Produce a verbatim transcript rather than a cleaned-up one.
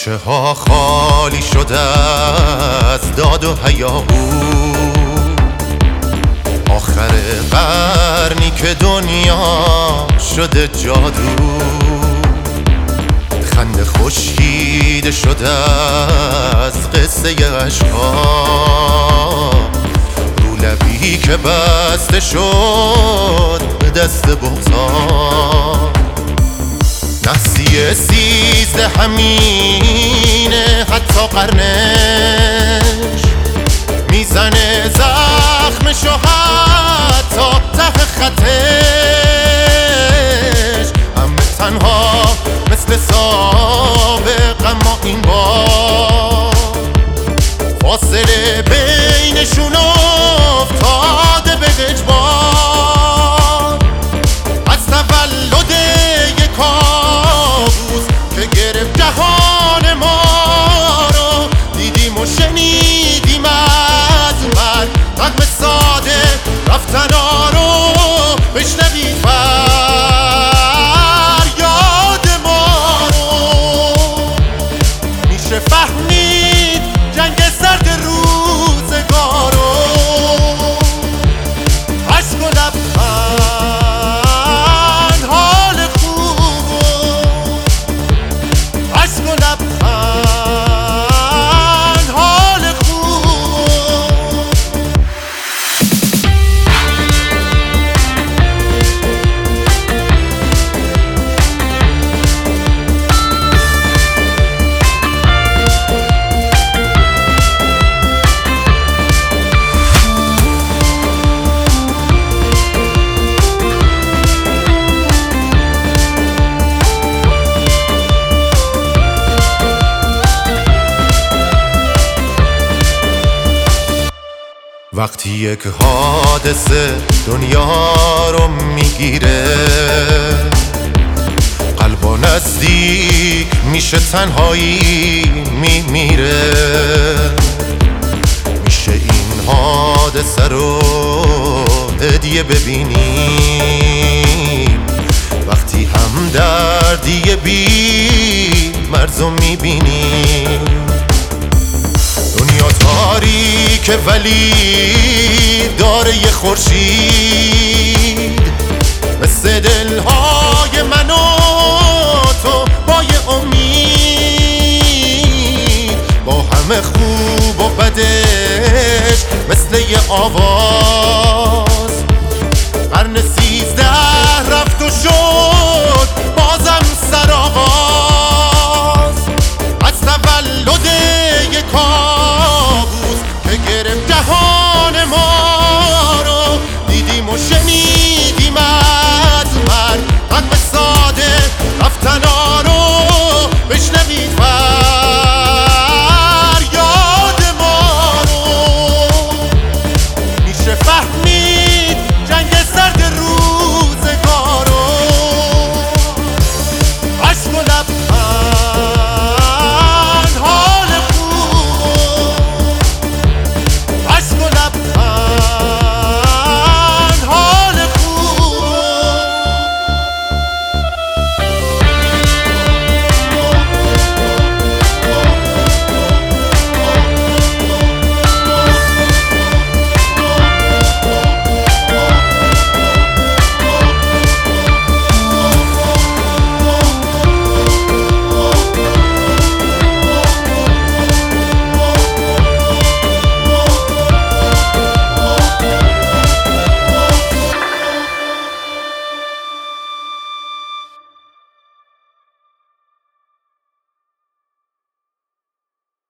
کوچه ها خالی شده از داد و هیاهو، آخر قرنی که دنیا شده جادو، خنده خشکیده شده از قصه عشقا، رو لبی که بسته شد به دست بغضا. نحسی سیزده همینه حتی قرنش، میزنه زخمشو حتی ته خطش. همه تنها مثل سابق، اما این بار فاصله بینشون افتاده به اجبار. از تولد یک کابوس که گرفت جهان ما رو، دیدیم و شنیدیم از مرگ نغمه ساده رفتنا رو. بشنوید فریاد ما رو، میشه فهمید جنگ سرد روزگار رو. عشق و لبخند حال خوب و عشق و لبخند حال خوب. وقتی یک حادثه دنیا رو میگیره، قلبا نزدیک میشه، تنهایی میمیره. میشه این حادثه رو هدیه ببینیم، وقتی هم دردی بی مرزو میبینیم. دنیا تاریکه ولی داره یه خورشید مثل دلها